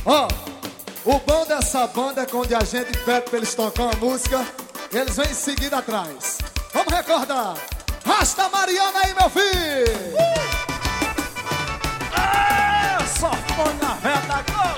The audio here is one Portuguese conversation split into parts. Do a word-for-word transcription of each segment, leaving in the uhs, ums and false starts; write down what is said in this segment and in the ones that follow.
Ó, o bom dessa banda é quando a gente pede pra eles tocar uma música, eles vêm em seguida atrás. Vamos recordar. Rasta Mariana aí, meu filho! Uh! É, só foi na reta Globo!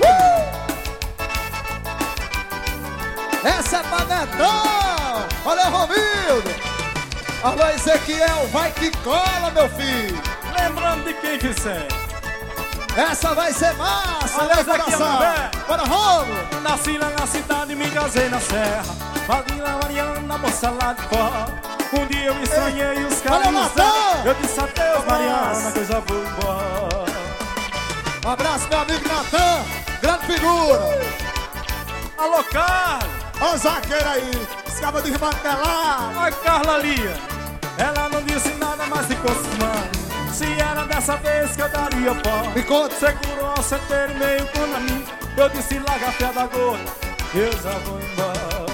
Uh! Essa é pra Netão! Olha, Romildo! Alô, Ezequiel, vai que cola, meu filho! Lembrando de quem quiser. Essa vai ser massa, olha, né, coração? Bora, Romulo! Nasci lá na cidade, me casei na serra. Madrinha Mariana, moça lá de fora. Um dia eu me sonhei e os caras disseram. Eu disse adeus, Mariana, coisa vou embora. Um abraço, meu amigo Natan, grande figura. Alô, Carlos. Ó o zagueiro aí, escava de desmantelado. A Carla Lia, ela não disse nada, mas ficou cismando. Se era dessa vez que eu daria pó. Me conta. Segurou ao centeiro e meio com a mim. Eu disse, larga a fé da gota, eu já vou embora.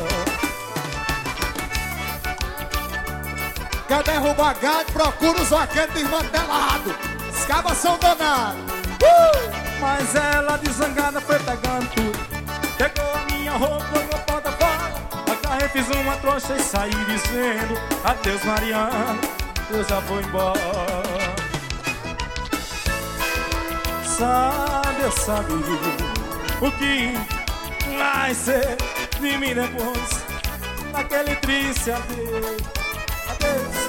Quer derrubar gado, procura os vaqueiros desmantelados. Os cabas são danados. Uh! Mas ela desangada foi pegando tudo. Pegou a minha roupa, jogou porta fora. Agarrei, fiz uma trouxa e saí dizendo adeus, Mariana, eu já vou embora. Sabe, eu sabia o que vai ser de mim depois naquele triste adeus. Adeus.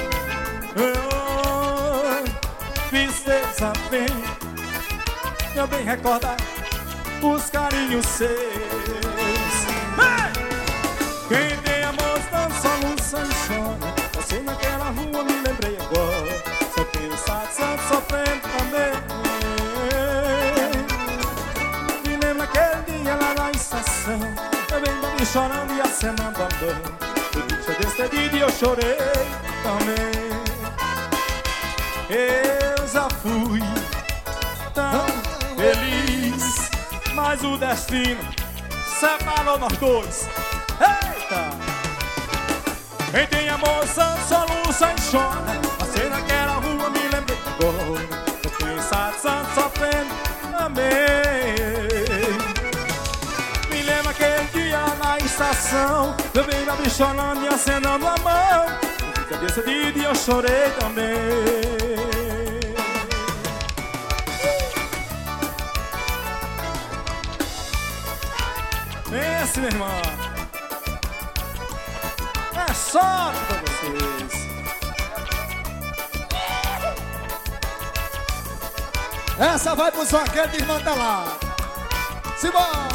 Eu fiz desabem, eu bem recordar os carinhos seus. Hey! Quem tem amor dança, luça e chora. Passei naquela rua, me lembrei agora. Só pensar, só sofrendo também. Me lembro aquele dia lá na estação. Eu bem bem chorando e acenando andando. Eu despedido e eu chorei também. Eu já fui tão feliz, mas o destino separou nós dois. Eita! Quem tem amor, só luça e chora. Passei naquela rua, me lembrei agora. Eu pensar, sofrendo também. Me lembro aquele dia na estação. Eu bem me chorando e acenando a mão. Eu decidi e eu chorei também. Esse, meu irmão, é só pra vocês. Essa vai pros vaqueiros desmantelados. Simbora!